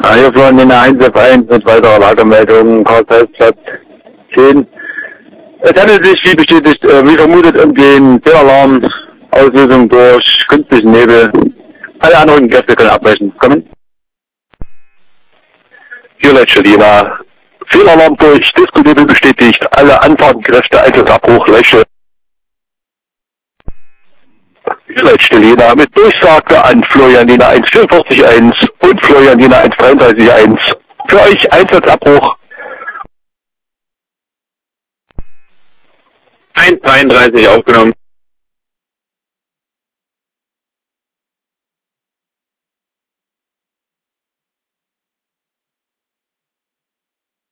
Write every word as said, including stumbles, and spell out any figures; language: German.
Ah, hier von den eins F eins mit weiterer Lagermeldung, Karlsheißplatz zehn. Es handelt sich, wie bestätigt, äh, wie vermutet, um den Fehlalarm, Auslösung durch künstlichen Nebel. Alle anderen Kräfte können abbrechen. Kommen. Hier Leitstelle, Fehlalarm durch Disco-Nebel bestätigt. Alle Anfahrtenkräfte, Einsatzabbruch, Leitstelle. Hier Leitstelle, mit Durchsage an Florian Jena eins vier vier eins und Florian Jena eins drei drei eins. Für euch Einsatzabbruch. eins dreiunddreißig aufgenommen.